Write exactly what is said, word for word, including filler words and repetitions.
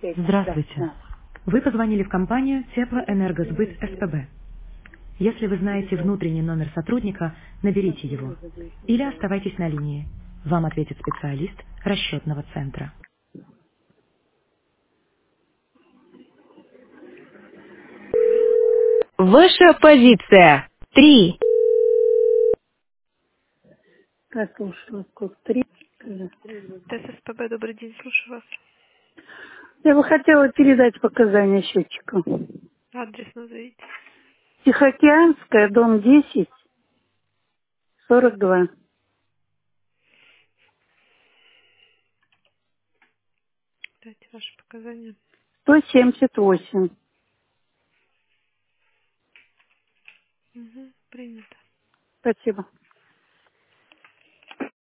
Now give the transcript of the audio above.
Да, Здравствуйте. да. Вы позвонили в компанию Теплоэнергосбыт СПБ. Если вы знаете внутренний номер сотрудника, наберите его. Или оставайтесь на линии. Вам ответит специалист расчетного центра. Ваша позиция. Три. Так, слушаю, код три. ТССПБ, добрый день, слушаю вас. Я бы хотела передать показания счетчика. Адрес назовите. Тихоокеанская, дом десять, сорок два. Дайте ваши показания. сто семьдесят восемь. Угу, принято. Спасибо.